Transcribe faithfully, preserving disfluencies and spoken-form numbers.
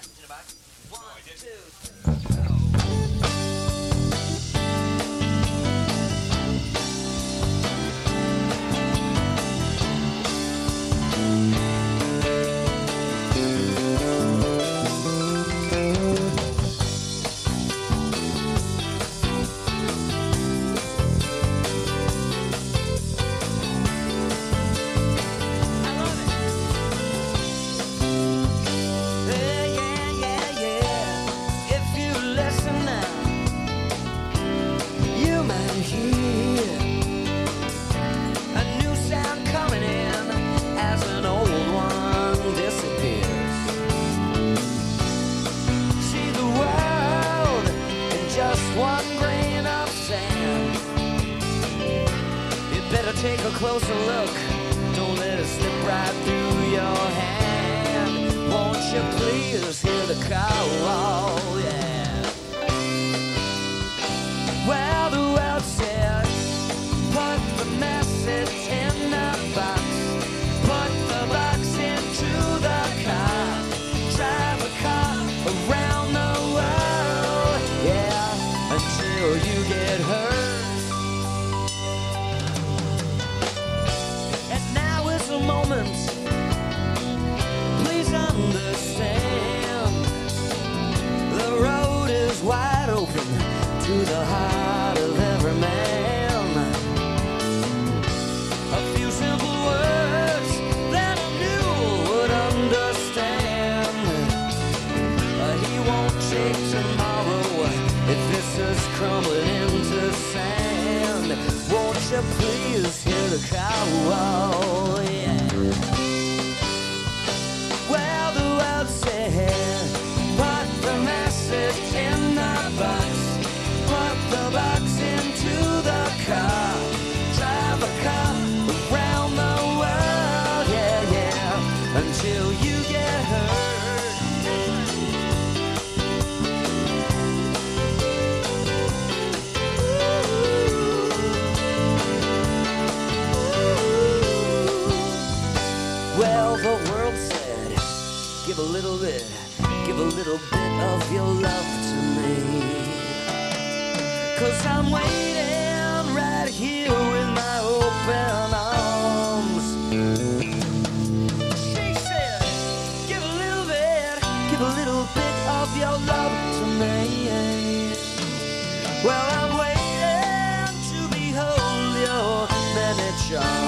message in a box? One, two, three. Take a closer look, don't let it slip right through your hand. Won't you please hear the call, yeah. Well, the world said, put the message in the box, put the box into the car, drive a car around the world, yeah, until you get hurt. Moment, please understand, the road is wide open to the heart of every man. A few simple words that a mule would understand. Uh, he won't take tomorrow if this is crumbling into sand. Won't you please hear the call, yeah. Well, the world said, put the message in the box, put the box into the car, drive a car around the world, yeah, yeah, until you get hurt. Well, the world said, give a little bit, give a little bit of your love to me. Cause I'm waiting right here with my open arms. She said, give a little bit, give a little bit of your love to me. Well, I'm waiting to behold your many charms.